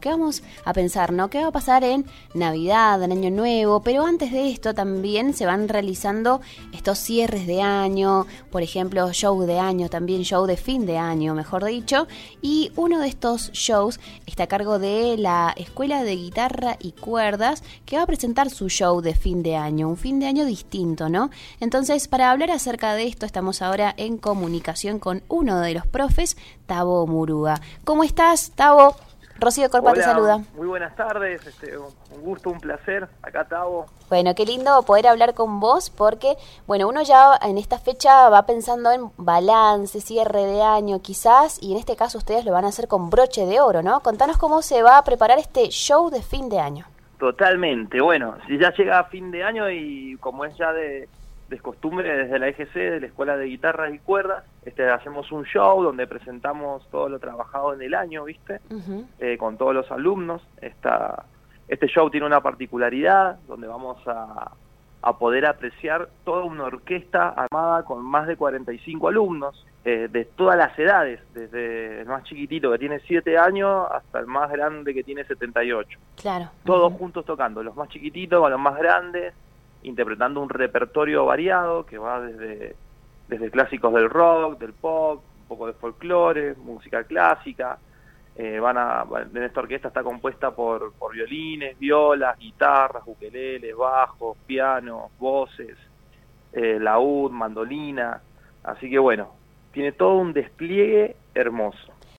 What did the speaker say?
¿Qué vamos a pensar, no? ¿Qué va a pasar en Navidad, en Año Nuevo? Pero antes de esto también se van realizando estos cierres de año, por ejemplo, show de año, también show de fin de año, mejor dicho. Y uno de estos shows está a cargo de la Escuela de Guitarra y Cuerdas, que va a presentar su show de fin de año, un fin de año distinto, ¿no? Entonces, para hablar acerca de esto, estamos ahora en comunicación con uno de los profes, Tavo Muruga. ¿Cómo estás, Tavo? Rocío Corpa te saluda. Muy buenas tardes, un gusto, un placer. Acá Tavo. Bueno, qué lindo poder hablar con vos porque, bueno, uno ya en esta fecha va pensando en balance, cierre de año quizás, y en este caso ustedes lo van a hacer con broche de oro, ¿no? Contanos cómo se va a preparar este show de fin de año. Totalmente, bueno, si ya llega fin de año y como es ya de costumbre desde la EGC, de la Escuela de Guitarras y Cuerdas, hacemos un show donde presentamos todo lo trabajado en el año, ¿viste? Con todos los alumnos. Este show tiene una particularidad donde vamos a poder apreciar toda una orquesta armada con más de 45 alumnos, de todas las edades, desde el más chiquitito que tiene 7 años hasta el más grande que tiene 78. Claro. Todos juntos tocando, los más chiquititos con los más grandes, interpretando un repertorio variado que va desde clásicos del rock, del pop, un poco de folclore, música clásica. En esta orquesta está compuesta por violines, violas, guitarras, ukeleles, bajos, pianos, voces, laúd, mandolina. Así que bueno, tiene todo un despliegue hermoso.